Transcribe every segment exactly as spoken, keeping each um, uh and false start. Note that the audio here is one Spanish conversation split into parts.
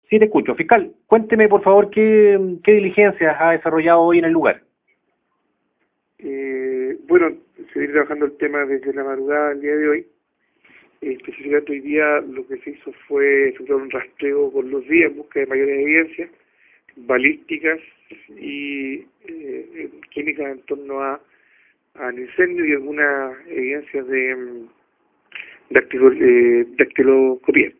Sí, te escucho. Fiscal, cuénteme por favor qué, qué diligencias ha desarrollado hoy en el lugar. Eh, bueno, seguir trabajando el tema desde la madrugada del día de hoy. Eh, específicamente hoy día lo que se hizo fue efectuar un rastreo con los días en busca de mayores evidencias balísticas y eh, químicas en torno a al incendio y algunas evidencias de mm, dactilo, eh, dactiloscopía.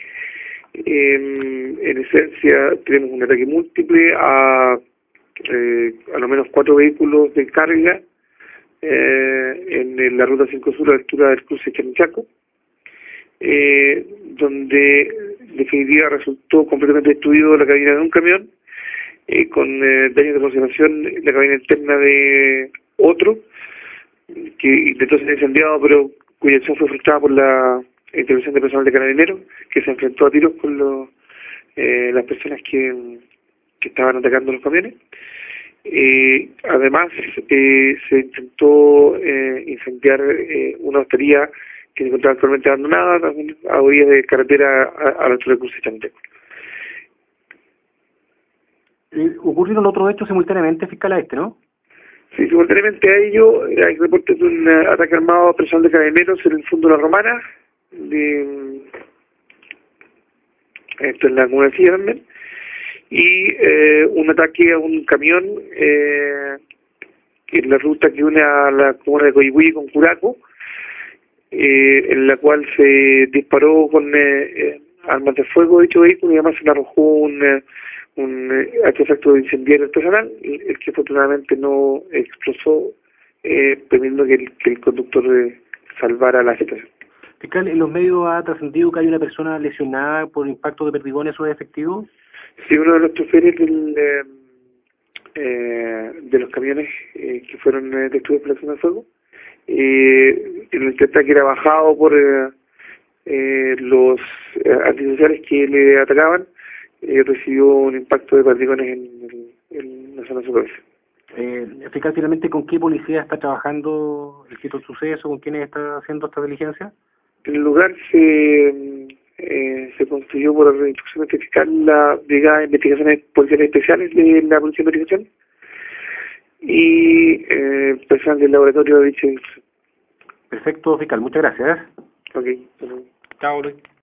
Eh, en esencia tenemos un ataque múltiple a eh, a lo menos cuatro vehículos de carga eh, en, en la ruta cinco Sur a la altura del cruce Chamichaco, eh, donde en definitiva resultó completamente destruido la cabina de un camión, eh, con eh, daños de conservación en la cabina interna de otro, que intentó ser incendiado, pero cuya acción fue frustrada por la intervención de personal de Carabineros, que se enfrentó a tiros con los, eh, las personas que, que estaban atacando los camiones. Eh, además, eh, se intentó eh, incendiar eh, una hostería que se encontraba actualmente abandonada a orillas de carretera a, a la altura del cruce Chamichaco. Eh, ocurrieron otros hechos simultáneamente, fiscal, a este, ¿no? Sí, simultáneamente a ello hay reportes de un uh, ataque armado a personal de Carabineros en el fondo de la Romana, de, esto en la comuna de Silla también, y eh, un ataque a un camión eh, en la ruta que une a la comuna de Coyipulli con Curaco, eh, en la cual se disparó con eh, eh, armas de fuego dicho vehículo y además se le arrojó un, eh, un eh, artefacto incendiario artesanal, el, el que afortunadamente no explosó, eh, permitiendo que el, que el conductor eh, salvara la situación. Fiscal, ¿en los medios ha trascendido que hay una persona lesionada por impacto de perdigones sobre efectivos? Sí, uno de los choferes del, eh, eh, de los camiones eh, que fueron eh, destruidos por la acción de fuego, eh, en el ataque era bajado por eh, eh, los eh, antisociales que le atacaban, eh, recibió un impacto de perdigones en, el, en la zona de su cabeza. Eh, fiscal, finalmente, ¿con qué policía está trabajando el sitio del suceso? ¿Con quiénes está haciendo esta diligencia? En el lugar se eh, se construyó por instrucción fiscal la Brigada de Investigaciones Policiales Especiales de la Policía de Investigación y eh, personal del laboratorio de dicha institución. Perfecto, fiscal, muchas gracias. Ok. Chao, Luis.